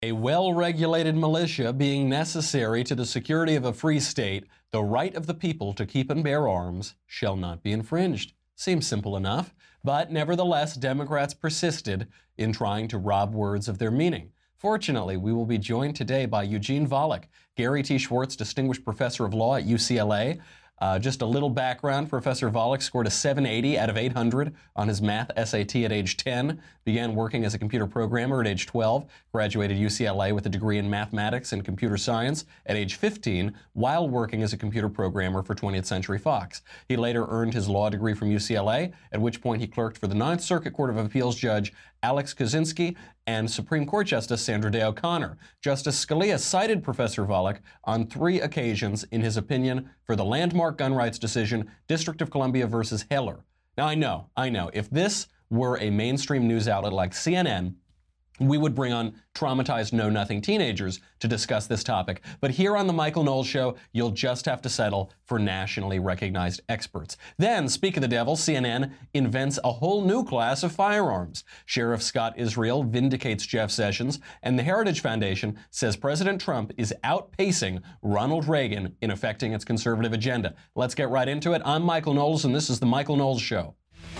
A well-regulated militia being necessary to the security of a free state, the right of the people to keep and bear arms shall not be infringed. Seems simple enough, but nevertheless, Democrats persisted in trying to rob words of their meaning. Fortunately, we will be joined today by Eugene Volokh, Gary T. Schwartz Distinguished Professor of Law at UCLA. Just a little background, Professor Volokh scored a 780 out of 800 on his math SAT at age 10, began working as a computer programmer at age 12, graduated UCLA with a degree in mathematics and computer science at age 15 while working as a computer programmer for 20th Century Fox. He later earned his law degree from UCLA, at which point he clerked for the Ninth Circuit Court of Appeals Judge Alex Kozinski and Supreme Court Justice Sandra Day O'Connor. Justice Scalia cited Professor Volokh on 3 occasions in his opinion for the landmark gun rights decision, District of Columbia versus Heller. Now, I know, if this were a mainstream news outlet like CNN, we would bring on traumatized know-nothing teenagers to discuss this topic. But here on The Michael Knowles Show, you'll just have to settle for nationally recognized experts. Then, speak of the devil, CNN invents a whole new class of firearms. Sheriff Scott Israel vindicates Jeff Sessions, and the Heritage Foundation says President Trump is outpacing Ronald Reagan in affecting its conservative agenda. Let's get right into it. I'm Michael Knowles, and this is The Michael Knowles Show.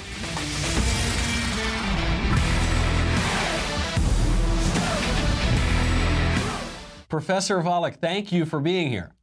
Professor Volokh, thank you for being here.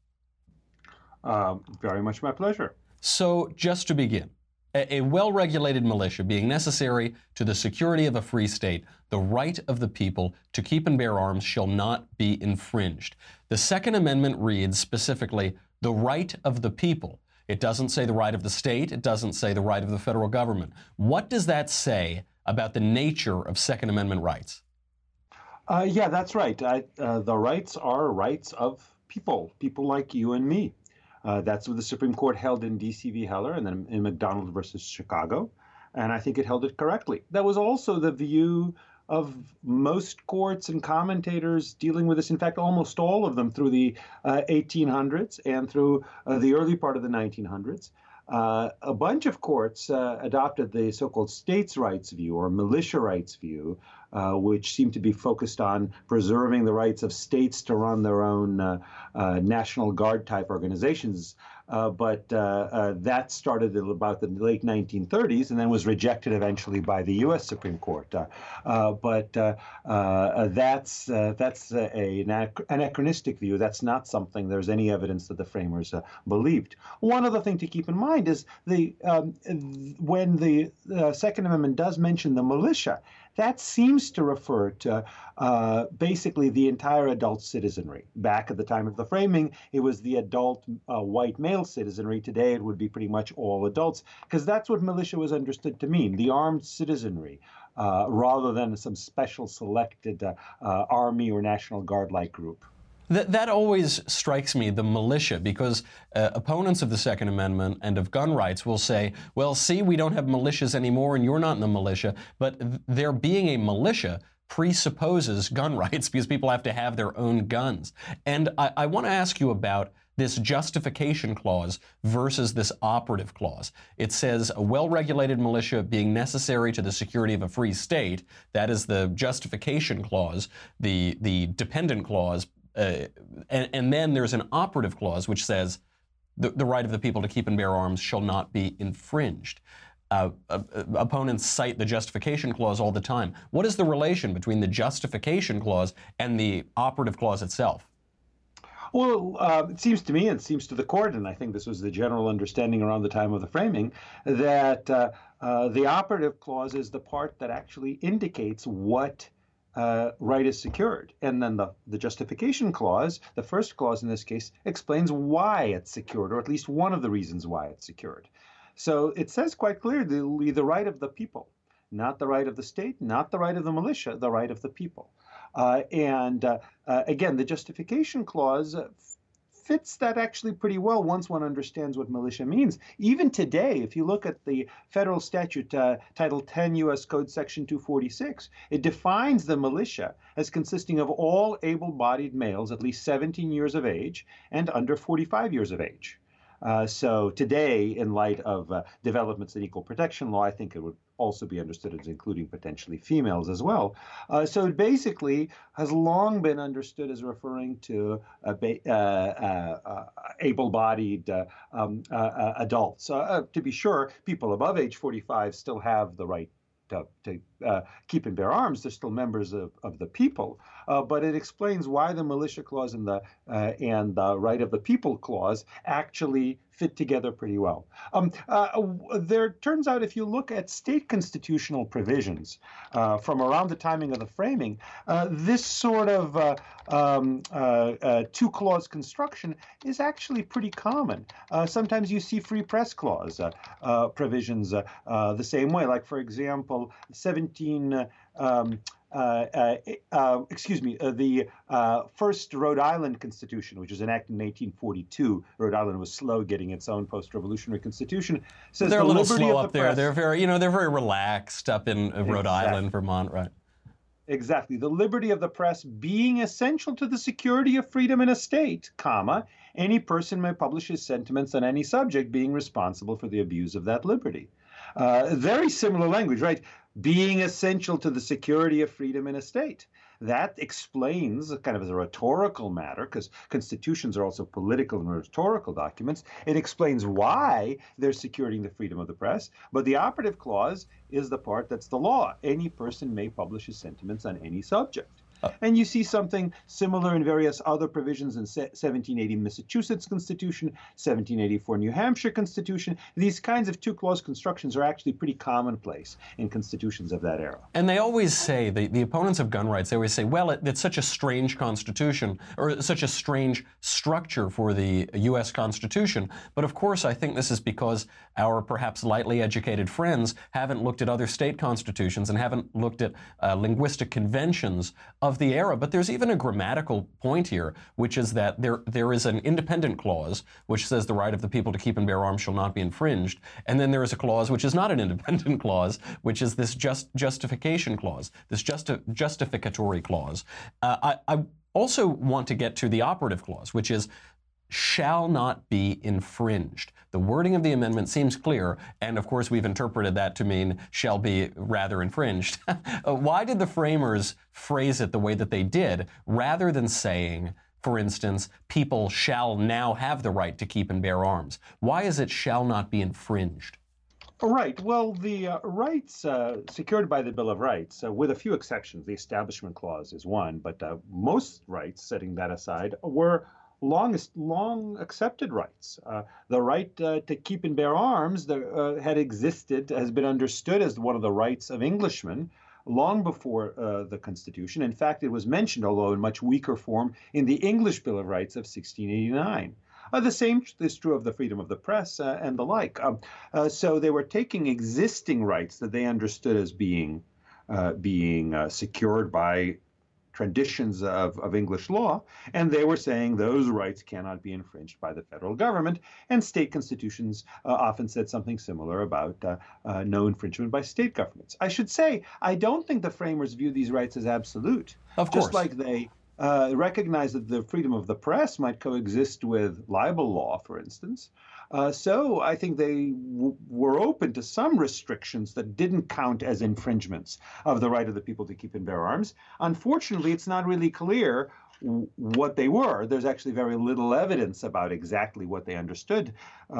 Very much my pleasure. So, just to begin, a well-regulated militia being necessary to the security of a free state, the right of the people to keep and bear arms shall not be infringed. The Second Amendment reads specifically, the right of the people. It doesn't say the right of the state. It doesn't say the right of the federal government. What does that say about the nature of Second Amendment rights? Yeah, that's right. The rights are rights of people like you and me. That's what the Supreme Court held in D.C. v. Heller and then in McDonald versus Chicago. And I think it held it correctly. That was also the view of most courts and commentators dealing with this. In fact, almost all of them through the 1800s and through the early part of the 1900s. A bunch of courts adopted the so-called states' rights view or militia rights view, which seemed to be focused on preserving the rights of states to run their own National Guard type organizations. But that started in about the late 1930s and then was rejected eventually by the U.S. Supreme Court. But that's an anachronistic view. That's not something there's any evidence that the framers believed. One other thing to keep in mind is when the Second Amendment does mention the militia, that seems to refer to basically the entire adult citizenry. Back at the time of the framing, it was the adult white male citizenry. Today, it would be pretty much all adults, because that's what militia was understood to mean, the armed citizenry, rather than some special selected Army or National Guard-like group. That always strikes me, the militia, because opponents of the Second Amendment and of gun rights will say, well, see, we don't have militias anymore and you're not in the militia. But there being a militia presupposes gun rights because people have to have their own guns. And I want to ask you about this justification clause versus this operative clause. It says a well-regulated militia being necessary to the security of a free state. That is the justification clause. The dependent clause. And then there's an operative clause which says the right of the people to keep and bear arms shall not be infringed. Opponents cite the justification clause all the time. What is the relation between the justification clause and the operative clause itself? Well, it seems to me, and it seems to the court, and I think this was the general understanding around the time of the framing, that the operative clause is the part that actually indicates what right is secured. And then the justification clause, the first clause in this case, explains why it's secured, or at least one of the reasons why it's secured. So it says quite clearly the right of the people, not the right of the state, not the right of the militia, the right of the people. Again, the justification clause fits that actually pretty well once one understands what militia means. Even today, if you look at the federal statute, Title 10 U.S. Code Section 246, it defines the militia as consisting of all able-bodied males at least 17 years of age and under 45 years of age. So today, in light of developments in equal protection law, I think it would also be understood as including potentially females as well. So it basically has long been understood as referring to able-bodied adults. To be sure, people above age 45 still have the right to keep and bear arms. They're still members of the people, but it explains why the militia clause and the right of the people clause actually fit together pretty well. There turns out, if you look at state constitutional provisions from around the timing of the framing, this sort of two-clause construction is actually pretty common. Sometimes you see free press clause provisions the same way. Like, for example, the first Rhode Island Constitution, which was enacted in 1842. Rhode Island was slow getting its own post-revolutionary constitution. Says they're a little slow up there. They're very, they're very relaxed up in Rhode Island, Vermont, right? Exactly. The liberty of the press being essential to the security of freedom in a state, comma, any person may publish his sentiments on any subject being responsible for the abuse of that liberty. Very similar language, right? Being essential to the security of freedom in a state. That explains, kind of as a rhetorical matter, because constitutions are also political and rhetorical documents, it explains why they're securing the freedom of the press. But the operative clause is the part that's the law. Any person may publish his sentiments on any subject. And you see something similar in various other provisions in 1780 Massachusetts Constitution, 1784 New Hampshire Constitution. These kinds of two-clause constructions are actually pretty commonplace in constitutions of that era. And they always say, the opponents of gun rights, they always say, well, it's such a strange constitution, or such a strange structure for the U.S. Constitution. But of course, I think this is because our perhaps lightly educated friends haven't looked at other state constitutions and haven't looked at linguistic conventions of the era. But there's even a grammatical point here, which is that there is an independent clause which says the right of the people to keep and bear arms shall not be infringed. And then there is a clause which is not an independent clause, which is this justification clause, this justificatory clause. I also want to get to the operative clause, which is shall not be infringed. The wording of the amendment seems clear, and of course we've interpreted that to mean shall be rather infringed. Why did the framers phrase it the way that they did, rather than saying, for instance, people shall now have the right to keep and bear arms? Why is it shall not be infringed? Right. Well, the rights secured by the Bill of Rights, with a few exceptions, the Establishment Clause is one, but most rights, setting that aside, were long accepted rights. The right to keep and bear arms had existed, has been understood as one of the rights of Englishmen long before the Constitution. In fact, it was mentioned, although in much weaker form, in the English Bill of Rights of 1689. The same is true of the freedom of the press and the like. So they were taking existing rights that they understood as being secured by traditions of English law, and they were saying those rights cannot be infringed by the federal government, and state constitutions often said something similar about no infringement by state governments. I should say, I don't think the framers view these rights as absolute. Of course. Just like they recognize that the freedom of the press might coexist with libel law, for instance. So I think they were open to some restrictions that didn't count as infringements of the right of the people to keep and bear arms. Unfortunately, it's not really clear what they were. There's actually very little evidence about exactly what they understood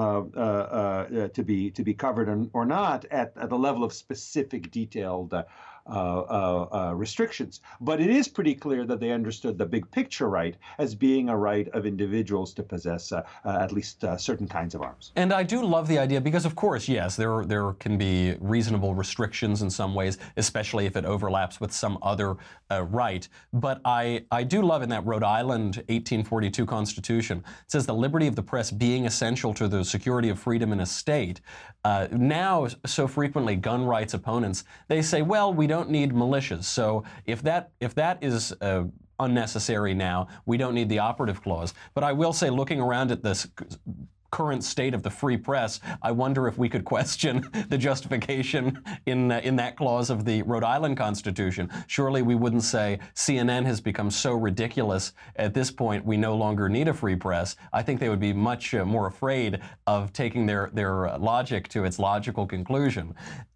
to be covered or not at the level of specific detailed restrictions. But it is pretty clear that they understood the big picture right as being a right of individuals to possess at least certain kinds of arms. And I do love the idea because, of course, yes, there can be reasonable restrictions in some ways, especially if it overlaps with some other right. But I do love in that Rhode Island 1842 Constitution, it says the liberty of the press being essential to the security of freedom in a state. Now, so frequently, gun rights opponents, they say, well, we don't need militias. So if that is unnecessary now, we don't need the operative clause. But I will say, looking around at this current state of the free press, I wonder if we could question the justification in that clause of the Rhode Island Constitution. Surely we wouldn't say CNN has become so ridiculous at this point we no longer need a free press. I think they would be much more afraid of taking their logic to its logical conclusion.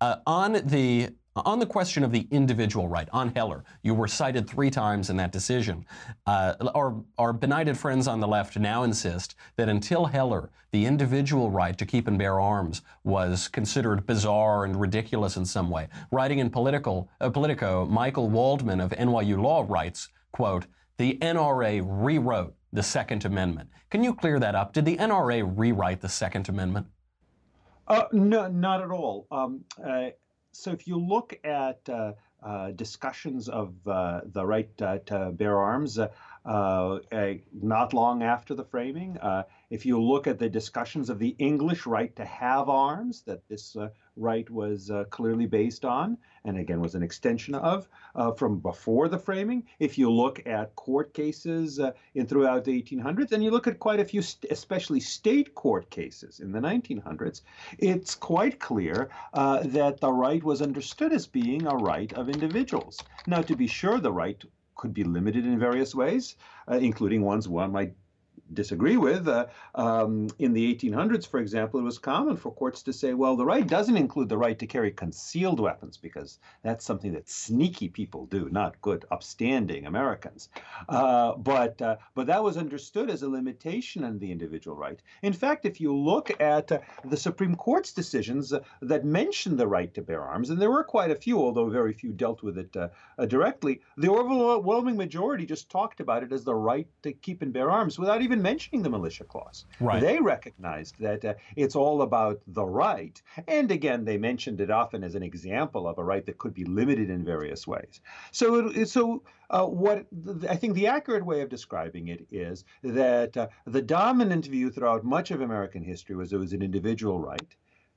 On the question of the individual right, on Heller, you were cited 3 times in that decision. Our benighted friends on the left now insist that until Heller, the individual right to keep and bear arms was considered bizarre and ridiculous in some way. Writing in Politico, Michael Waldman of NYU Law writes, quote, "The NRA rewrote the Second Amendment." Can you clear that up? Did the NRA rewrite the Second Amendment? No, not at all. So if you look at discussions of the right to bear arms not long after the framing, if you look at the discussions of the English right to have arms that this right was clearly based on, and again was an extension of from before the framing, if you look at court cases throughout the 1800s, and you look at quite a few, especially state court cases in the 1900s, it's quite clear that the right was understood as being a right of individuals. Now, to be sure, the right could be limited in various ways, including ones one might disagree with. In the 1800s, for example, it was common for courts to say, well, the right doesn't include the right to carry concealed weapons because that's something that sneaky people do, not good, upstanding Americans. But that was understood as a limitation on the individual right. In fact, if you look at the Supreme Court's decisions that mention the right to bear arms, and there were quite a few, although very few dealt with it directly, the overwhelming majority just talked about it as the right to keep and bear arms without even mentioning the militia clause. Right. They recognized that it's all about the right. And again, they mentioned it often as an example of a right that could be limited in various ways. What I think the accurate way of describing it is that the dominant view throughout much of American history was it was an individual right.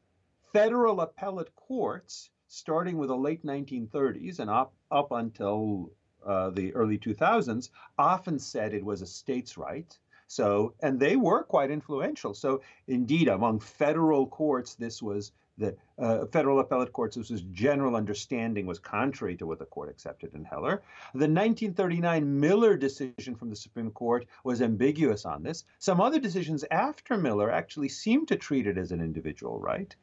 Federal appellate courts, starting with the late 1930s and up until the early 2000s, often said it was a states' right. And they were quite influential. So indeed, among federal courts, this was the federal appellate courts, this was general understanding was contrary to what the court accepted in Heller. The 1939 Miller decision from the Supreme Court was ambiguous on this. Some other decisions after Miller actually seemed to treat it as an individual right.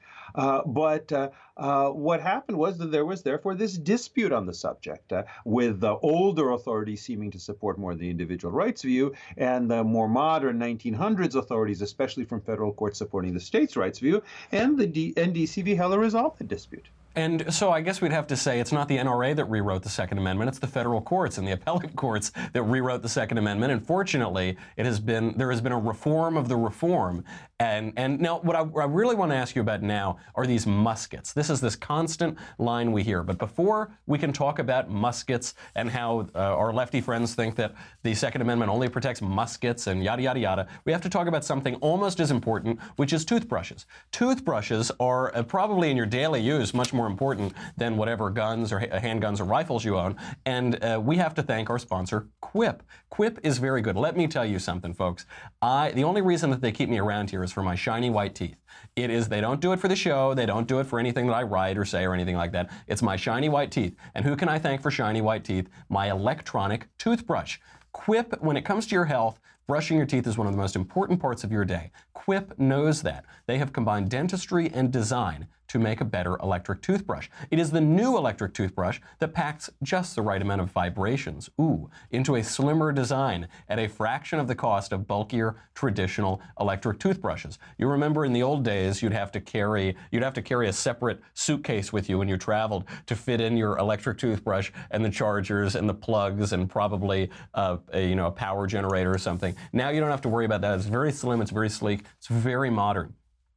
But what happened was that there was therefore this dispute on the subject with the older authorities seeming to support more the individual rights view and the more modern 1900s authorities, especially from federal courts, supporting the states' rights view, and the NDC v. Heller resolved the dispute. And so I guess we'd have to say it's not the NRA that rewrote the Second Amendment, it's the federal courts and the appellate courts that rewrote the Second Amendment. And fortunately, there has been a reform of the reform. And now what I really want to ask you about now are these muskets. This is this constant line we hear. But before we can talk about muskets and how our lefty friends think that the Second Amendment only protects muskets and yada, yada, yada, we have to talk about something almost as important, which is toothbrushes. Toothbrushes are probably in your daily use much more important than whatever guns or handguns or rifles you own. And we have to thank our sponsor, Quip. Quip is very good. Let me tell you something, folks. The only reason that they keep me around here is for my shiny white teeth. They don't do it for the show. They don't do it for anything that I write or say or anything like that. It's my shiny white teeth. And who can I thank for shiny white teeth? My electronic toothbrush. Quip, when it comes to your health, brushing your teeth is one of the most important parts of your day. Quip knows that. They have combined dentistry and design to make a better electric toothbrush. It is the new electric toothbrush that packs just the right amount of vibrations, into a slimmer design at a fraction of the cost of bulkier traditional electric toothbrushes. You remember in the old days, you'd have to carry a separate suitcase with you when you traveled to fit in your electric toothbrush and the chargers and the plugs and probably a power generator or something. Now you don't have to worry about that. It's very slim, it's very sleek, it's very modern.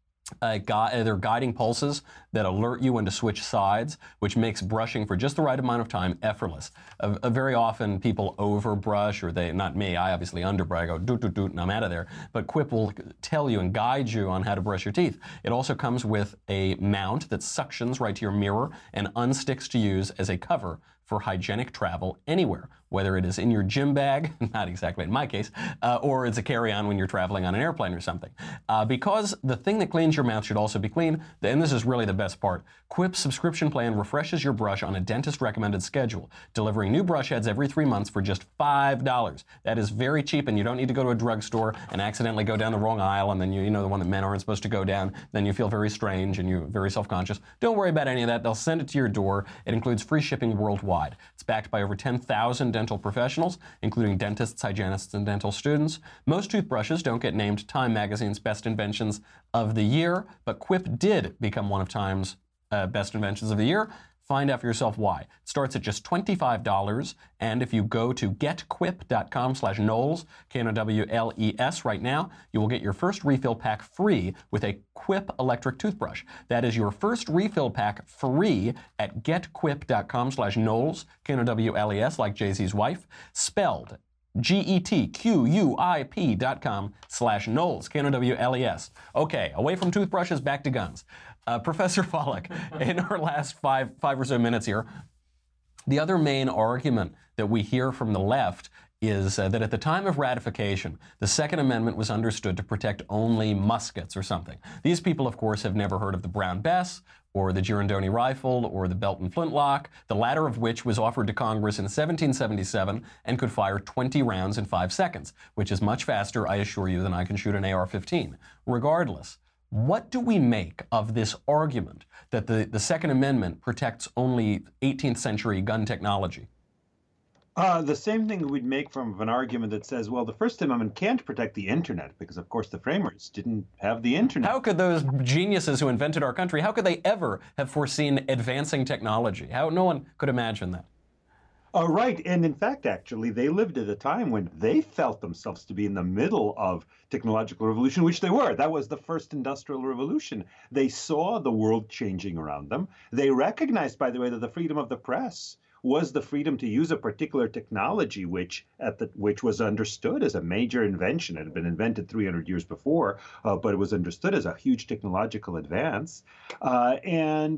They're guiding pulses that alert you when to switch sides, which makes brushing for just the right amount of time effortless. Very often people overbrush, or not me, I obviously underbrush, I go doot, doot, doot, and I'm out of there. But Quip will tell you and guide you on how to brush your teeth. It also comes with a mount that suctions right to your mirror and unsticks to use as a cover for hygienic travel anywhere, whether it is in your gym bag, not exactly in my case, or it's a carry-on when you're traveling on an airplane or something. Because the thing that cleans your mouth should also be clean, and this is really the best part, Quip's subscription plan refreshes your brush on a dentist-recommended schedule, delivering new brush heads every 3 months for just $5. That is very cheap, and you don't need to go to a drugstore and accidentally go down the wrong aisle, and then you know the one that men aren't supposed to go down, then you feel very strange and you're very self-conscious. Don't worry about any of that. They'll send it to your door. It includes free shipping worldwide. It's backed by over 10,000 dental professionals, including dentists, hygienists, and dental students. Most toothbrushes don't get named Time Magazine's Best Inventions of the Year, but Quip did become one of Time's Best Inventions of the Year. Find out for yourself why. It starts at just $25, and if you go to getquip.com/Knowles, Knowles, right now, you will get your first refill pack free with a Quip electric toothbrush. That is your first refill pack free at getquip.com/Knowles, Knowles, like Jay-Z's wife, spelled getquip.com/Knowles, Knowles. Okay, away from toothbrushes, back to guns. Professor Volek, in our last five or so minutes here, the other main argument that we hear from the left is that at the time of ratification, the Second Amendment was understood to protect only muskets or something. These people, of course, have never heard of the Brown Bess or the Girondoni rifle or the Belton flintlock, the latter of which was offered to Congress in 1777 and could fire 20 rounds in 5 seconds, which is much faster, I assure you, than I can shoot an AR-15. Regardless, what do we make of this argument that the Second Amendment protects only 18th century gun technology? The same thing we'd make from an argument that says, well, the First Amendment can't protect the internet because, of course, the framers didn't have the internet. How could those geniuses who invented our country, how could they ever have foreseen advancing technology? No one could imagine that. Right. And in fact, actually, they lived at a time when they felt themselves to be in the middle of technological revolution, which they were. That was the first industrial revolution. They saw the world changing around them. They recognized, by the way, that the freedom of the press was the freedom to use a particular technology, which was understood as a major invention. It had been invented 300 years before, but it was understood as a huge technological advance. When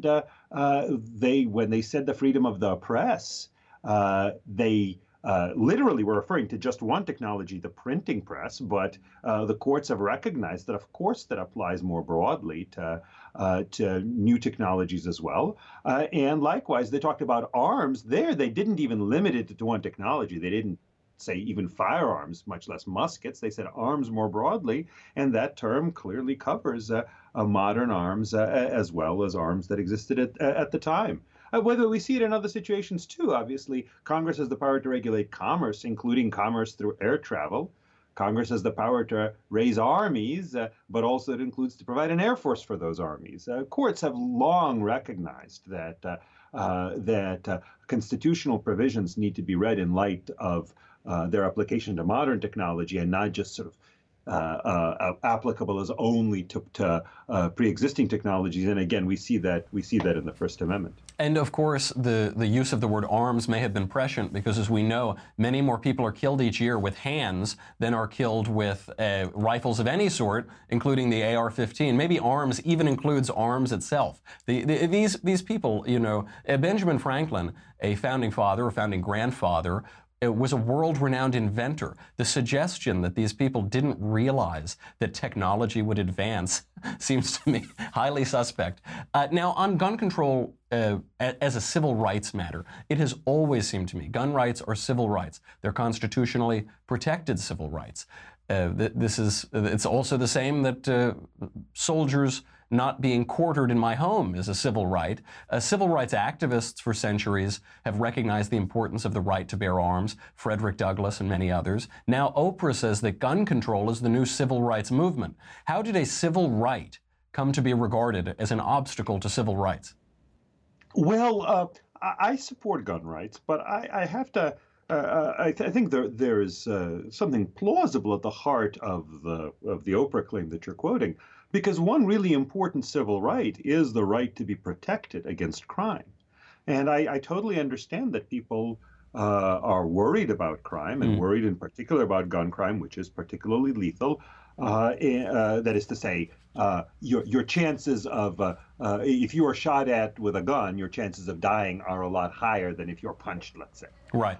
they said the freedom of the press, they literally were referring to just one technology, the printing press, but the courts have recognized that, of course, that applies more broadly to new technologies as well. And likewise, they talked about arms. There, they didn't even limit it to one technology. They didn't say even firearms, much less muskets. They said arms more broadly, and that term clearly covers modern arms as well as arms that existed at the time. Whether we see it in other situations too, obviously, Congress has the power to regulate commerce, including commerce through air travel. Congress has the power to raise armies, but also it includes to provide an air force for those armies. Courts have long recognized that constitutional provisions need to be read in light of their application to modern technology and not just sort of applicable as only to pre-existing technologies. And again, we see that in the First Amendment. And of course, the use of the word arms may have been prescient because, as we know, many more people are killed each year with hands than are killed with rifles of any sort, including the AR-15. Maybe arms even includes arms itself. These people, you know, Benjamin Franklin, a founding father, or founding grandfather, was a world-renowned inventor. The suggestion that these people didn't realize that technology would advance seems to me highly suspect. Now, on gun control as a civil rights matter, it has always seemed to me gun rights are civil rights. They're constitutionally protected civil rights. It's also the same that soldiers not being quartered in my home is a civil right. Civil rights activists for centuries have recognized the importance of the right to bear arms, Frederick Douglass and many others. Now Oprah says that gun control is the new civil rights movement. How did a civil right come to be regarded as an obstacle to civil rights? Well, I support gun rights, but I have to I think there is something plausible at the heart of the Oprah claim that you're quoting, because one really important civil right is the right to be protected against crime. And I totally understand that people are worried about crime and worried in particular about gun crime, which is particularly lethal. That is to say, your chances of if you are shot at with a gun, your chances of dying are a lot higher than if you're punched, let's say. Right.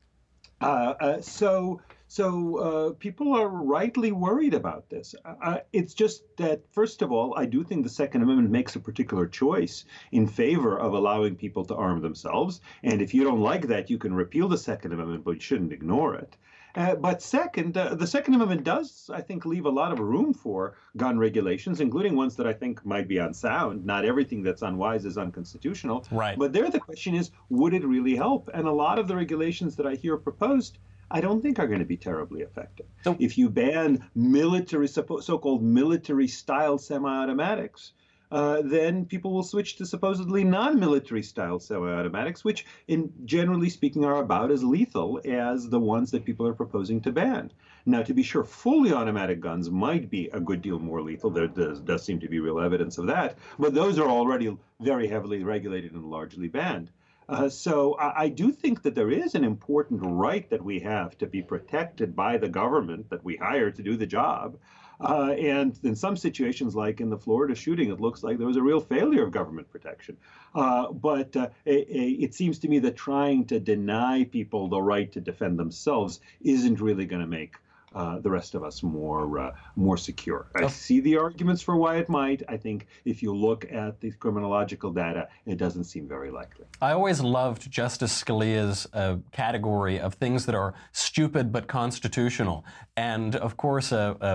So people are rightly worried about this. It's just that, first of all, I do think the Second Amendment makes a particular choice in favor of allowing people to arm themselves. And if you don't like that, you can repeal the Second Amendment, but you shouldn't ignore it. But second, the Second Amendment does, I think, leave a lot of room for gun regulations, including ones that I think might be unsound. Not everything that's unwise is unconstitutional. Right. But there, the question is, would it really help? And a lot of the regulations that I hear proposed, I don't think are going to be terribly effective. So, if you ban so-called military-style semi-automatics, then people will switch to supposedly non-military style semi-automatics, which, generally speaking, are about as lethal as the ones that people are proposing to ban. Now, to be sure, fully automatic guns might be a good deal more lethal. There does seem to be real evidence of that, but those are already very heavily regulated and largely banned. So I do think that there is an important right that we have to be protected by the government that we hire to do the job. And in some situations, like in the Florida shooting, it looks like there was a real failure of government protection. But it seems to me that trying to deny people the right to defend themselves isn't really going to make the rest of us more secure. I see the arguments for why it might. I think if you look at the criminological data, it doesn't seem very likely. I always loved Justice Scalia's category of things that are stupid but constitutional. And of course,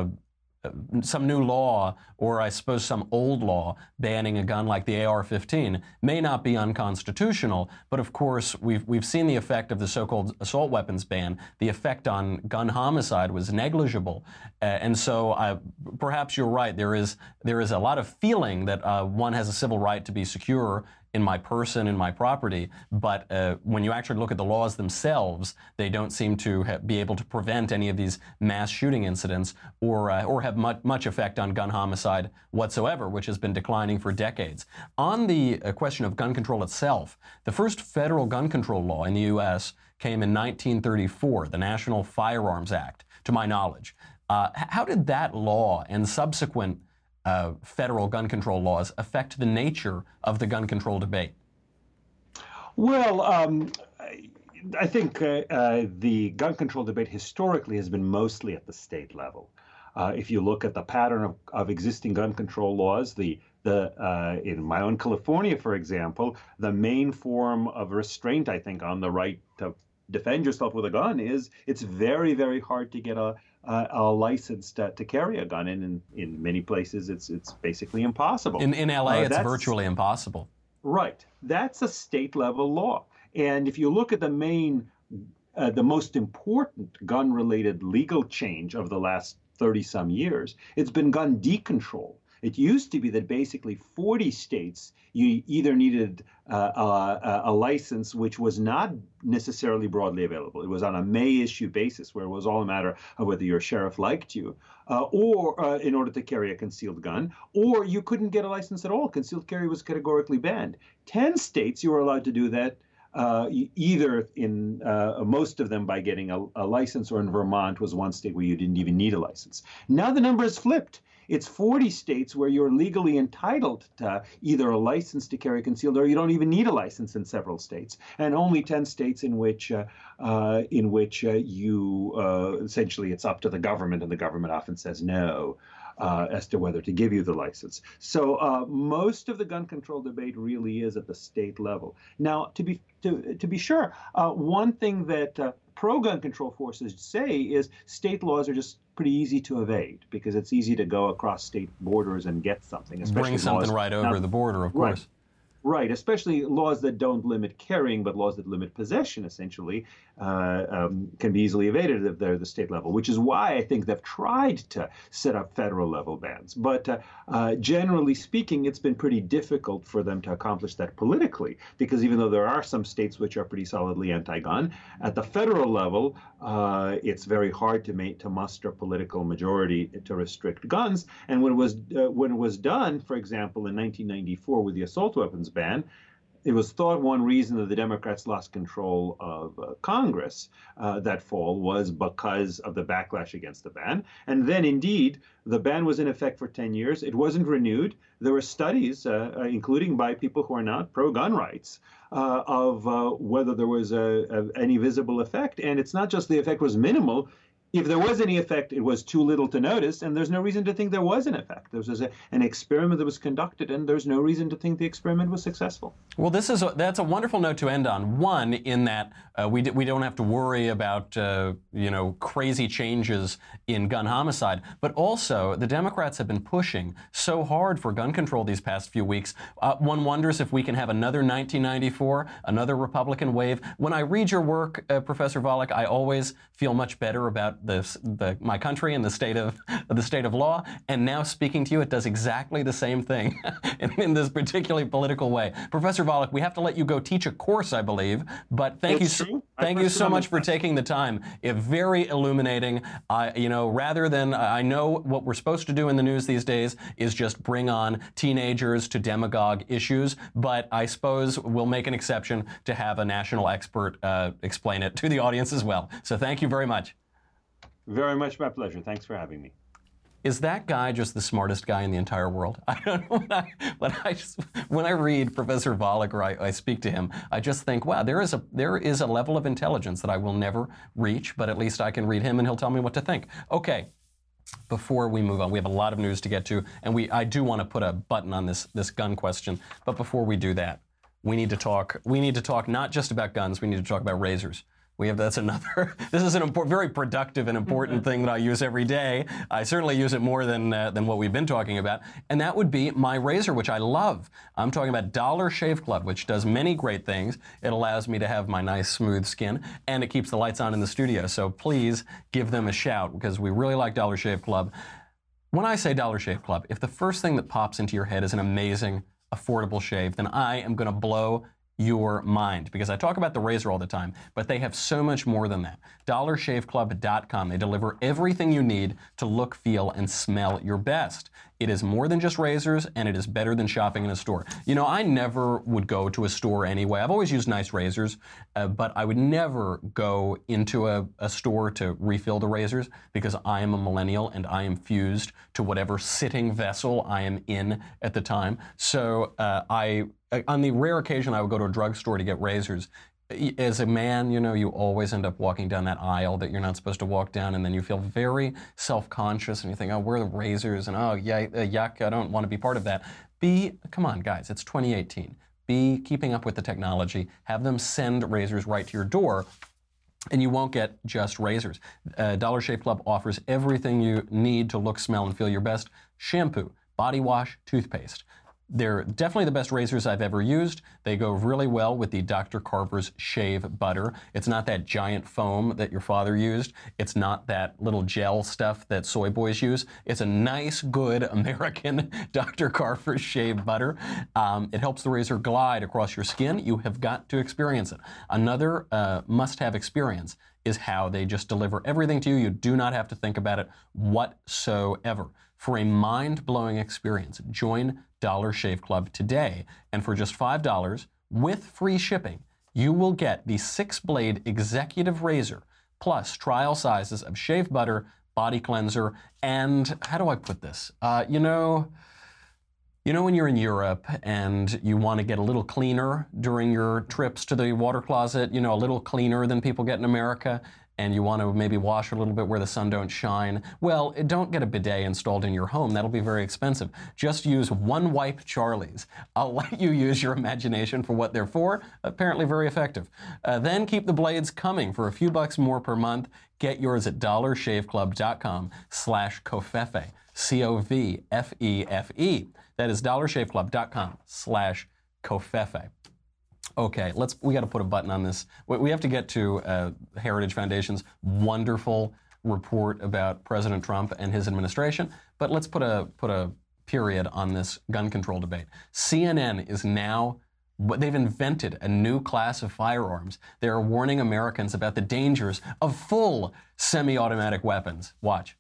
some new law, or I suppose some old law, banning a gun like the AR-15 may not be unconstitutional, but of course we've seen the effect of the so-called assault weapons ban. The effect on gun homicide was negligible, and so perhaps you're right. There is a lot of feeling that one has a civil right to be secure in my person, in my property, but when you actually look at the laws themselves, they don't seem to be able to prevent any of these mass shooting incidents or have much effect on gun homicide whatsoever, which has been declining for decades. On the question of gun control itself, the first federal gun control law in the U.S. came in 1934, the National Firearms Act, to my knowledge. How did that law and subsequent federal gun control laws affect the nature of the gun control debate? Well, I think the gun control debate historically has been mostly at the state level. If you look at the pattern of existing gun control laws, in my own California, for example, the main form of restraint, I think, on the right to defend yourself with a gun is it's very, very hard to get a license to carry a gun, and in many places it's basically impossible. In LA, it's virtually impossible. Right. That's a state level law. And if you look at the most important gun-related legal change of the last 30-some years, it's been gun decontrol. It used to be that basically 40 states, you either needed a license which was not necessarily broadly available. It was on a may issue basis where it was all a matter of whether your sheriff liked you, or in order to carry a concealed gun, or you couldn't get a license at all. Concealed carry was categorically banned. 10 states, you were allowed to do that. Either in most of them by getting a license, or in Vermont was one state where you didn't even need a license. Now the number is flipped. It's 40 states where you're legally entitled to either a license to carry concealed, or you don't even need a license in several states, and only 10 states in which you essentially it's up to the government, and the government often says no as to whether to give you the license. So most of the gun control debate really is at the state level. Now, to be sure, one thing that pro-gun control forces say is state laws are just pretty easy to evade, because it's easy to go across state borders and get something. Bring something right over the border, of course. Right, especially laws that don't limit carrying, but laws that limit possession, essentially, can be easily evaded if they're the state level, which is why I think they've tried to set up federal level bans. But generally speaking, it's been pretty difficult for them to accomplish that politically, because even though there are some states which are pretty solidly anti-gun, at the federal level, it's very hard to muster political majority to restrict guns. And when it was done, for example, in 1994 with the assault weapons ban, it was thought one reason that the Democrats lost control of Congress that fall was because of the backlash against the ban. And then, indeed, the ban was in effect for 10 years. It wasn't renewed. There were studies, including by people who are not pro-gun rights, of whether there was any visible effect. And it's not just the effect was minimal. If there was any effect, it was too little to notice, and there's no reason to think there was an effect. There was an experiment that was conducted, and there's no reason to think the experiment was successful. Well, that's a wonderful note to end on. One, in that we don't have to worry about crazy changes in gun homicide, but also the Democrats have been pushing so hard for gun control these past few weeks. One wonders if we can have another 1994, another Republican wave. When I read your work, Professor Volek, I always feel much better about my country and the state of law. And now speaking to you, it does exactly the same thing in this particularly political way. Professor Volek, we have to let you go teach a course, I believe. But thank you so much for taking the time. It's very illuminating. Rather than I know what we're supposed to do in the news these days is just bring on teenagers to demagogue issues. But I suppose we'll make an exception to have a national expert explain it to the audience as well. So thank you very much. Very much my pleasure. Thanks for having me. Is that guy just the smartest guy in the entire world? I don't know. When I read Professor Volek or I speak to him, I just think, wow, there is a level of intelligence that I will never reach, but at least I can read him and he'll tell me what to think. Okay. Before we move on, we have a lot of news to get to, and I do want to put a button on this gun question. But before we do that, we need to talk not just about guns. We need to talk about razors. This is an very productive and important thing that I use every day. I certainly use it more than what we've been talking about. And that would be my razor, which I love. I'm talking about Dollar Shave Club, which does many great things. It allows me to have my nice smooth skin, and it keeps the lights on in the studio. So please give them a shout, because we really like Dollar Shave Club. When I say Dollar Shave Club, if the first thing that pops into your head is an amazing, affordable shave, then I am going to blow your mind, because I talk about the razor all the time, but they have so much more than that. DollarShaveClub.com. They deliver everything you need to look, feel, and smell your best. It is more than just razors, and it is better than shopping in a store. You know, I never would go to a store anyway. I've always used nice razors, but I would never go into a store to refill the razors, because I am a millennial and I am fused to whatever sitting vessel I am in at the time. So on the rare occasion I would go to a drugstore to get razors, as a man, you always end up walking down that aisle that you're not supposed to walk down, and then you feel very self-conscious, and you think, oh, where are the razors? And oh, yeah, yuck, I don't want to be part of that. Come on, guys, it's 2018. Be keeping up with the technology. Have them send razors right to your door, and you won't get just razors. Dollar Shave Club offers everything you need to look, smell, and feel your best. Shampoo, body wash, toothpaste. They're definitely the best razors I've ever used. They go really well with the Dr. Carver's shave butter. It's not that giant foam that your father used. It's not that little gel stuff that soy boys use. It's a nice, good American Dr. Carver's shave butter. It helps the razor glide across your skin. You have got to experience it. Another must-have experience is how they just deliver everything to you. You do not have to think about it whatsoever. For a mind-blowing experience, join Dollar Shave Club today, and for just $5 with free shipping, you will get the 6-blade executive razor plus trial sizes of shave butter, body cleanser, and how do I put this? You know when you're in Europe and you want to get a little cleaner during your trips to the water closet, a little cleaner than people get in America, and you want to maybe wash a little bit where the sun don't shine. Well, don't get a bidet installed in your home. That'll be very expensive. Just use One Wipe Charlie's. I'll let you use your imagination for what they're for. Apparently very effective. Then keep the blades coming for a few bucks more per month. Get yours at dollarshaveclub.com/covfefe. COVFEFE. That is dollarshaveclub.com/covfefe. Okay, we got to put a button on this. We have to get to Heritage Foundation's wonderful report about President Trump and his administration, but let's put a period on this gun control debate. CNN is now, they've invented a new class of firearms. They are warning Americans about the dangers of full semi-automatic weapons. Watch.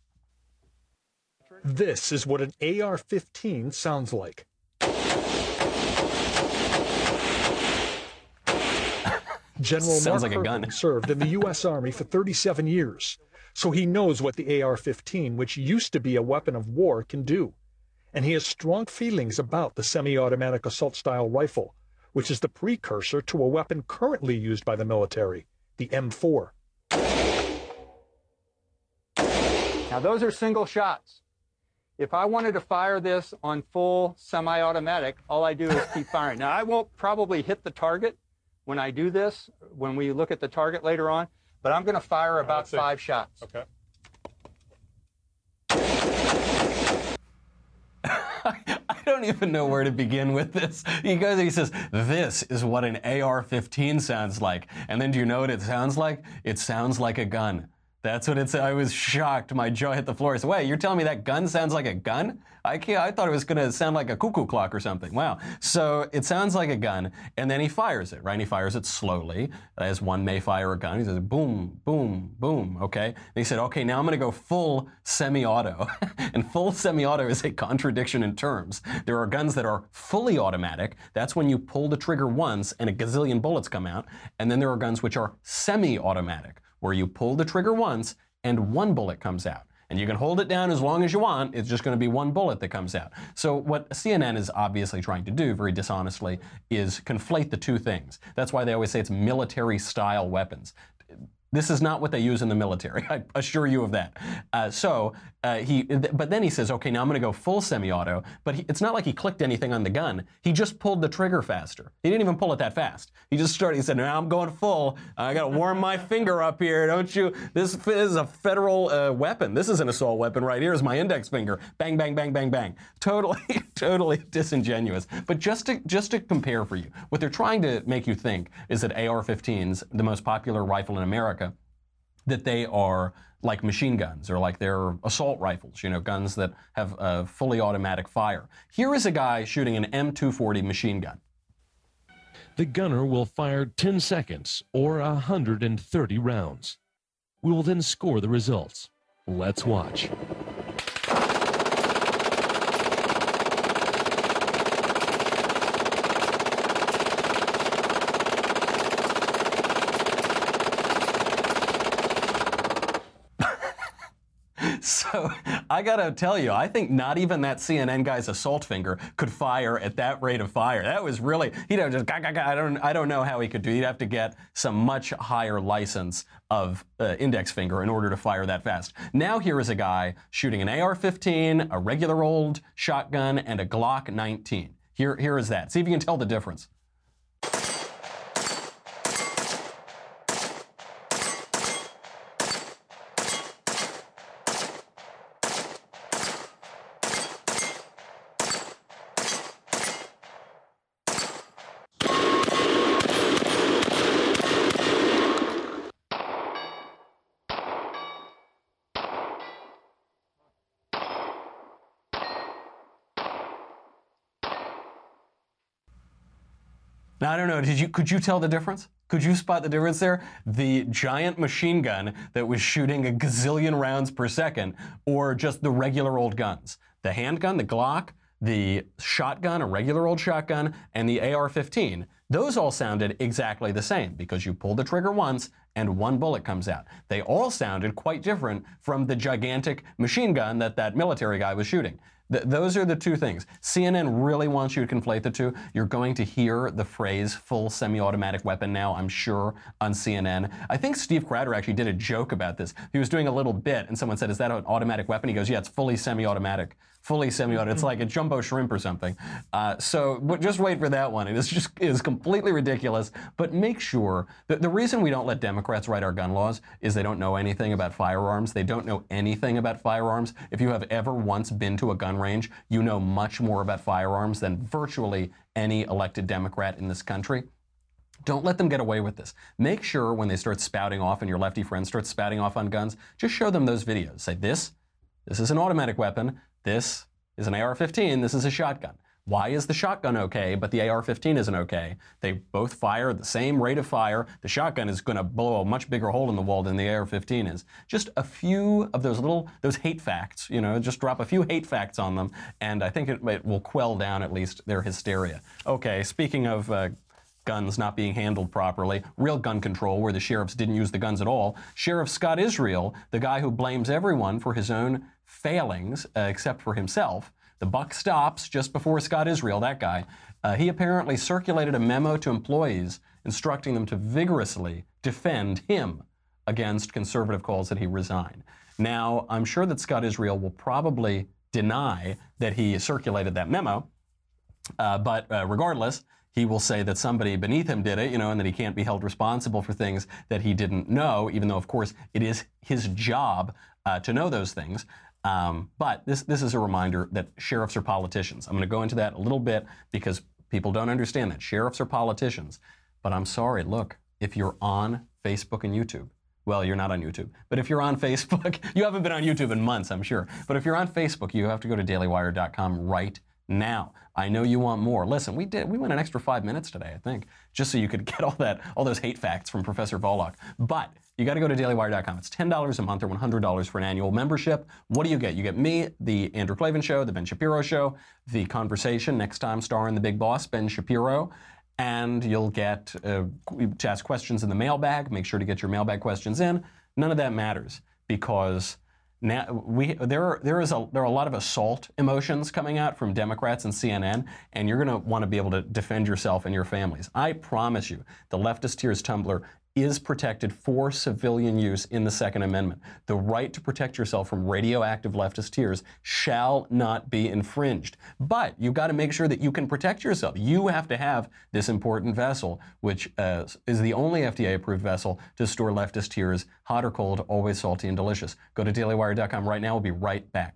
This is what an AR-15 sounds like. General Sounds Mark like a gun. Hertman served in the U.S. Army for 37 years, so he knows what the AR-15, which used to be a weapon of war, can do. And he has strong feelings about the semi-automatic assault-style rifle, which is the precursor to a weapon currently used by the military, the M4. Now those are single shots. If I wanted to fire this on full semi-automatic, all I do is keep firing. Now I won't probably hit the target when I do this, when we look at the target later on, but I'm going to fire about 5 shots. Okay. I don't even know where to begin with this. He says, this is what an AR-15 sounds like. And then do you know what it sounds like? It sounds like a gun. That's what it's. I was shocked. My jaw hit the floor. I said, wait, you're telling me that gun sounds like a gun? I thought it was going to sound like a cuckoo clock or something. Wow. So it sounds like a gun, and then he fires it, right? And he fires it slowly, as one may fire a gun. He says, boom, boom, boom, okay? And he said, okay, now I'm going to go full semi-auto. And full semi-auto is a contradiction in terms. There are guns that are fully automatic. That's when you pull the trigger once and a gazillion bullets come out. And then there are guns which are semi-automatic, where you pull the trigger once and one bullet comes out. And you can hold it down as long as you want, it's just going to be one bullet that comes out. So what CNN is obviously trying to do, very dishonestly, is conflate the two things. That's why they always say it's military-style weapons. This is not what they use in the military, I assure you of that. But then he says, okay, now I'm going to go full semi-auto, but it's not like he clicked anything on the gun. He just pulled the trigger faster. He didn't even pull it that fast. He just started, he said, now I'm going full. I got to warm my finger up here, don't you? This is a federal weapon. This is an assault weapon right here is my index finger. Bang, bang, bang, bang, bang. Totally disingenuous. But just to compare for you, what they're trying to make you think is that AR-15s, the most popular rifle in America, that they are like machine guns or like they're assault rifles, you know, guns that have a fully automatic fire. Here is a guy shooting an M240 machine gun. The gunner will fire 10 seconds or 130 rounds. We will then score the results. Let's watch. So I gotta tell you, I think not even that CNN guy's assault finger could fire at that rate of fire. That was really, just I don't know how he could do it. He'd have to get some much higher license of index finger in order to fire that fast. Now here is a guy shooting an AR-15, a regular old shotgun, and a Glock 19. Here is that. See if you can tell the difference. Now, I don't know, could you tell the difference? Could you spot the difference there? The giant machine gun that was shooting a gazillion rounds per second, or just the regular old guns? The handgun, the Glock, the shotgun, a regular old shotgun, and the AR-15. Those all sounded exactly the same because you pull the trigger once and one bullet comes out. They all sounded quite different from the gigantic machine gun that military guy was shooting. Those are the two things. CNN really wants you to conflate the two. You're going to hear the phrase full semi-automatic weapon now, I'm sure, on CNN. I think Steve Crowder actually did a joke about this. He was doing a little bit and someone said, is that an automatic weapon? He goes, yeah, it's fully semi-automatic. Fully semi-automatic. It's like a jumbo shrimp or something. So just wait for that one. It is completely ridiculous. But make sure that the reason we don't let Democrats write our gun laws is they don't know anything about firearms. They don't know anything about firearms. If you have ever once been to a gun range, you know much more about firearms than virtually any elected Democrat in this country. Don't let them get away with this. Make sure when they start spouting off and your lefty friends start spouting off on guns, just show them those videos. Say, this is an automatic weapon. This is an AR-15, this is a shotgun. Why is the shotgun okay, but the AR-15 isn't okay? They both fire at the same rate of fire. The shotgun is going to blow a much bigger hole in the wall than the AR-15 is. Just a few of those hate facts, just drop a few hate facts on them, and I think it will quell down at least their hysteria. Okay, speaking of guns not being handled properly, real gun control where the sheriffs didn't use the guns at all. Sheriff Scott Israel, the guy who blames everyone for his own failings except for himself, the buck stops just before Scott Israel, that guy. He apparently circulated a memo to employees instructing them to vigorously defend him against conservative calls that he resign. Now, I'm sure that Scott Israel will probably deny that he circulated that memo, but regardless, he will say that somebody beneath him did it, and that he can't be held responsible for things that he didn't know, even though, of course, it is his job to know those things. But this is a reminder that sheriffs are politicians. I'm going to go into that a little bit because people don't understand that. Sheriffs are politicians. But I'm sorry, look, if you're on Facebook and YouTube, well, you're not on YouTube, but if you're on Facebook, you haven't been on YouTube in months, I'm sure. But if you're on Facebook, you have to go to dailywire.com right now. I know you want more. Listen, we went an extra 5 minutes today, I think, just so you could get all those hate facts from Professor Volokh. But you got to go to dailywire.com. It's $10 a month or $100 for an annual membership. What do you get? You get me, the Andrew Klavan Show, the Ben Shapiro Show, the Conversation, next time starring the big boss, Ben Shapiro. And you'll get to ask questions in the mailbag. Make sure to get your mailbag questions in. None of that matters because now there are a lot of assault emotions coming out from Democrats and CNN, and you're going to want to be able to defend yourself and your families. I promise you, the Leftist Tears Tumblr is protected for civilian use in the Second Amendment. The right to protect yourself from radioactive leftist tears shall not be infringed. But you've got to make sure that you can protect yourself. You have to have this important vessel, which is the only FDA-approved vessel to store leftist tears, hot or cold, always salty and delicious. Go to dailywire.com right now. We'll be right back.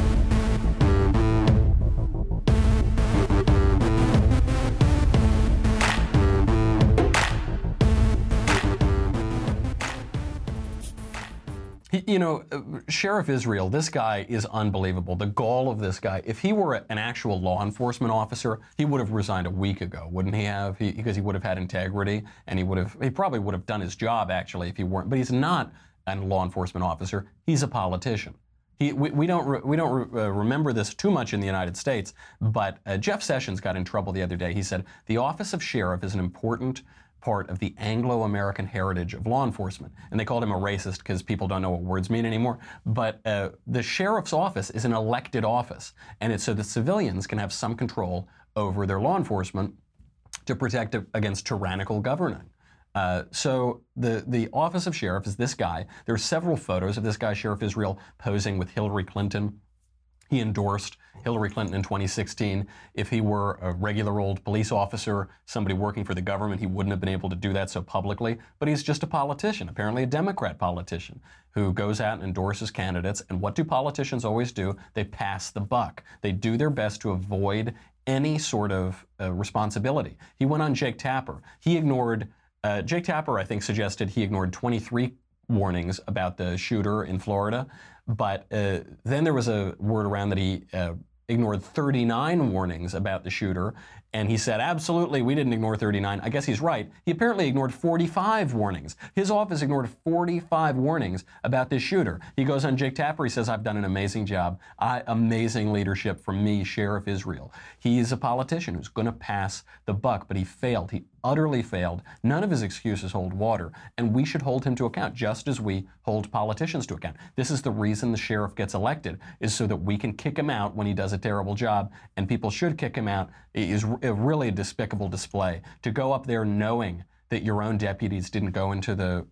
Sheriff Israel, this guy is unbelievable. The gall of this guy. If he were an actual law enforcement officer, he would have resigned a week ago, wouldn't he have? Because he would have had integrity, and he probably would have done his job, actually, if he weren't. But he's not a law enforcement officer. He's a politician. We don't remember this too much in the United States, but Jeff Sessions got in trouble the other day. He said, the office of sheriff is an important part of the Anglo-American heritage of law enforcement. And they called him a racist because people don't know what words mean anymore. But the sheriff's office is an elected office. And it's so that civilians can have some control over their law enforcement to protect against tyrannical governing. So the office of sheriff is this guy. There are several photos of this guy, Sheriff Israel, posing with Hillary Clinton. He endorsed Hillary Clinton in 2016. If he were a regular old police officer, somebody working for the government, he wouldn't have been able to do that so publicly. But he's just a politician, apparently a Democrat politician, who goes out and endorses candidates. And what do politicians always do? They pass the buck. They do their best to avoid any sort of responsibility. He went on Jake Tapper. He ignored, Jake Tapper, I think, suggested he ignored 23 warnings about the shooter in Florida. But then there was a word around that he ignored 39 warnings about the shooter. And he said, absolutely, we didn't ignore 39. I guess he's right. He apparently ignored 45 warnings. His office ignored 45 warnings about this shooter. He goes on Jake Tapper. He says, I've done an amazing job. Amazing leadership from me, Sheriff Israel. He's a politician who's going to pass the buck, but he failed. He utterly failed. None of his excuses hold water. And we should hold him to account, just as we hold politicians to account. This is the reason the sheriff gets elected, is so that we can kick him out when he does a terrible job. And people should kick him out. It is a really despicable display to go up there knowing that your own deputies didn't go in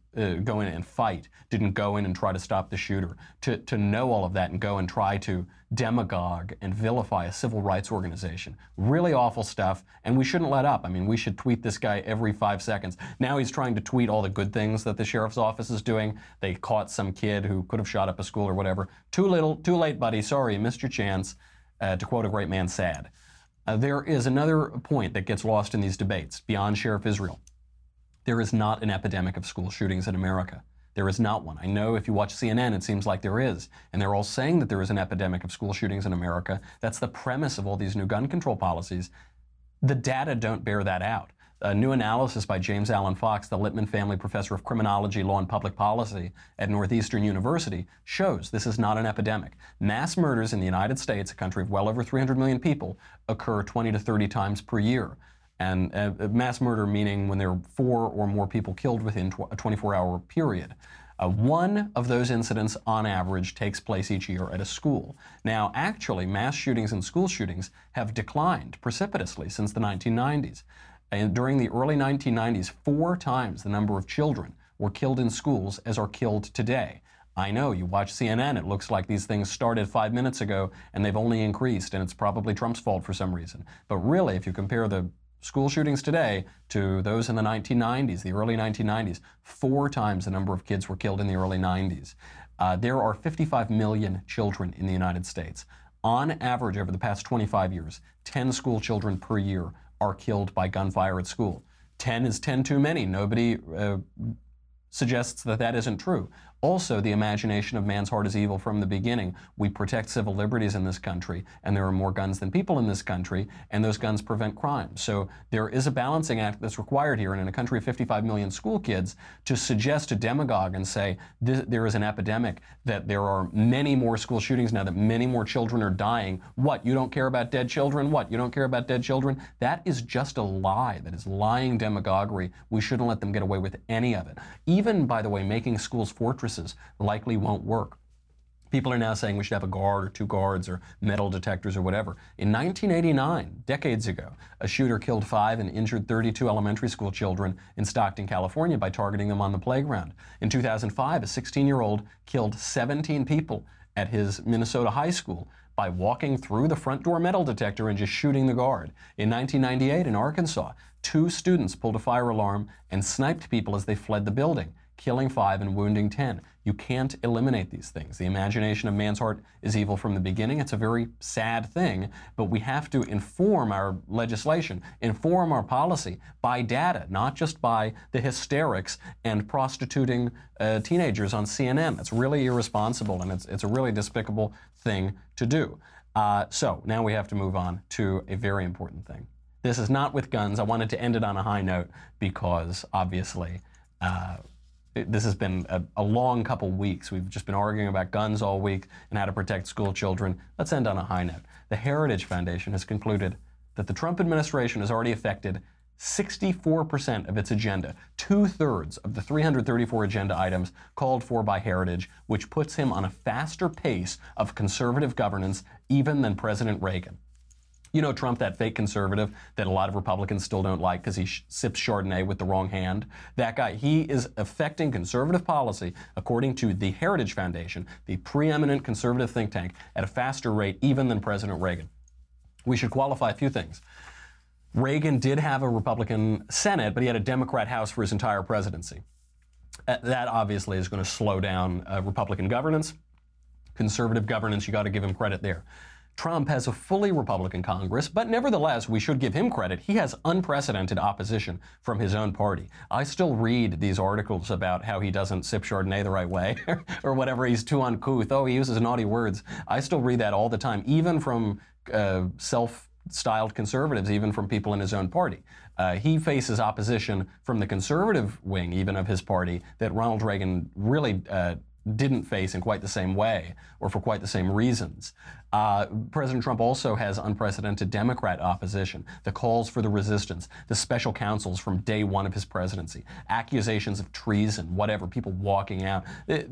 and fight, didn't go in and try to stop the shooter, to know all of that and go and try to demagogue and vilify a civil rights organization. Really awful stuff, and we shouldn't let up. I mean, we should tweet this guy every 5 seconds. Now he's trying to tweet all the good things that the sheriff's office is doing. They caught some kid who could have shot up a school or whatever. Too late, buddy. Sorry, you missed your chance. To quote a great man, sad. There is another point that gets lost in these debates beyond Sheriff Israel. There is not an epidemic of school shootings in America. There is not one. I know if you watch CNN, it seems like there is. And they're all saying that there is an epidemic of school shootings in America. That's the premise of all these new gun control policies. The data don't bear that out. A new analysis by James Allen Fox, the Lippman Family Professor of Criminology, Law, and Public Policy at Northeastern University, shows this is not an epidemic. Mass murders in the United States, a country of well over 300 million people, occur 20 to 30 times per year. And mass murder meaning when there are 4 or more people killed within a 24-hour period. One of those incidents, on average, takes place each year at a school. Now, actually, mass shootings and school shootings have declined precipitously since the 1990s. And during the early 1990s, 4 times the number of children were killed in schools as are killed today. I know, you watch CNN, it looks like these things started 5 minutes ago and they've only increased, and it's probably Trump's fault for some reason. But really, if you compare the school shootings today to those in the 1990s, the early 1990s, 4 times the number of kids were killed in the early 90s. There are 55 million children in the United States. On average, over the past 25 years, 10 school children per year are killed by gunfire at school. 10 is 10 too many. Nobody suggests that that isn't true. Also, the imagination of man's heart is evil from the beginning. We protect civil liberties in this country, and there are more guns than people in this country, and those guns prevent crime. So there is a balancing act that's required here, and in a country of 55 million school kids, to suggest to demagogue and say there is an epidemic, that there are many more school shootings now, that many more children are dying. What, you don't care about dead children? What, you don't care about dead children? That is just a lie. That is lying demagoguery. We shouldn't let them get away with any of it. Even, by the way, making schools fortresses likely won't work. People are now saying we should have a guard or 2 guards or metal detectors or whatever. In 1989, decades ago, a shooter killed 5 and injured 32 elementary school children in Stockton, California by targeting them on the playground. In 2005, a 16-year-old killed 17 people at his Minnesota high school by walking through the front door metal detector and just shooting the guard. In 1998, in Arkansas, 2 students pulled a fire alarm and sniped people as they fled the building, killing 5 and wounding 10. You can't eliminate these things. The imagination of man's heart is evil from the beginning. It's a very sad thing, but we have to inform our legislation, inform our policy by data, not just by the hysterics and prostituting teenagers on CNN. That's really irresponsible, and it's a really despicable thing to do. So now we have to move on to a very important thing. This is not with guns. I wanted to end it on a high note because, obviously, this has been a long couple weeks. We've just been arguing about guns all week and how to protect school children. Let's end on a high note. The Heritage Foundation has concluded that the Trump administration has already affected 64% of its agenda, 2/3 of the 334 agenda items called for by Heritage, which puts him on a faster pace of conservative governance even than President Reagan. You know Trump, that fake conservative that a lot of Republicans still don't like because he sips Chardonnay with the wrong hand. That guy, he is affecting conservative policy, according to the Heritage Foundation, the preeminent conservative think tank, at a faster rate even than President Reagan. We should qualify a few things. Reagan did have a Republican Senate, but he had a Democrat House for his entire presidency. That obviously is going to slow down Republican governance. Conservative governance, you got to give him credit there. Trump has a fully Republican Congress, but nevertheless, we should give him credit. He has unprecedented opposition from his own party. I still read these articles about how he doesn't sip Chardonnay the right way or whatever. He's too uncouth. Oh, he uses naughty words. I still read that all the time, even from self-styled conservatives, even from people in his own party. He faces opposition from the conservative wing, even of his party, that Ronald Reagan really didn't face in quite the same way or for quite the same reasons. President Trump also has unprecedented Democrat opposition, the calls for the resistance, the special counsels from day one of his presidency, accusations of treason, whatever, people walking out.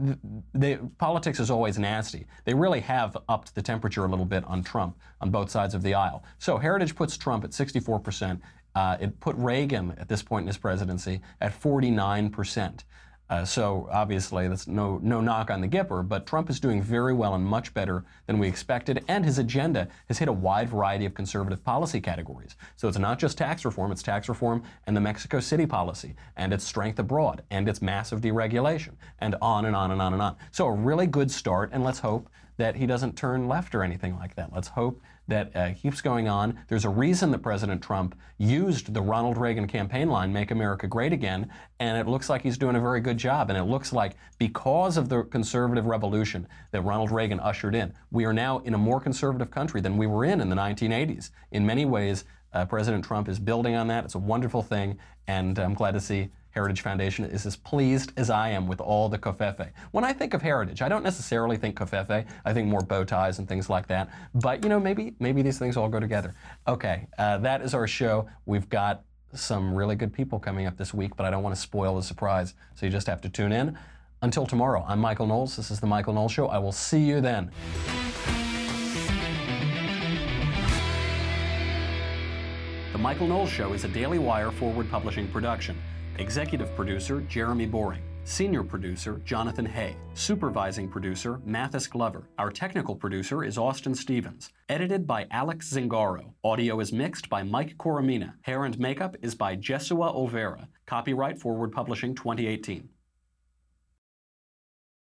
Politics is always nasty. They really have upped the temperature a little bit on Trump on both sides of the aisle. So Heritage puts Trump at 64%. It put Reagan at this point in his presidency at 49%. So obviously that's no knock on the Gipper, but Trump is doing very well and much better than we expected, and his agenda has hit a wide variety of conservative policy categories. So it's not just tax reform, it's tax reform and the Mexico City policy, and its strength abroad, and its massive deregulation, and on and on and on and on. So a really good start, and let's hope that he doesn't turn left or anything like that. Let's hope that keeps going on. There's a reason that President Trump used the Ronald Reagan campaign line, "Make America Great Again," and it looks like he's doing a very good job. And it looks like because of the conservative revolution that Ronald Reagan ushered in, we are now in a more conservative country than we were in the 1980s. In many ways, President Trump is building on that. It's a wonderful thing, and I'm glad to see Heritage Foundation is as pleased as I am with all the covfefe. When I think of heritage, I don't necessarily think covfefe. I think more bow ties and things like that. But, you know, maybe these things all go together. Okay, that is our show. We've got some really good people coming up this week, but I don't want to spoil the surprise, so you just have to tune in. Until tomorrow, I'm Michael Knowles. This is The Michael Knowles Show. I will see you then. The Michael Knowles Show is a Daily Wire Forward Publishing production. Executive producer, Jeremy Boring. Senior producer, Jonathan Hay. Supervising producer, Mathis Glover. Our technical producer is Austin Stevens. Edited by Alex Zingaro. Audio is mixed by Mike Coromina. Hair and makeup is by Jesua Olvera. Copyright Forward Publishing 2018.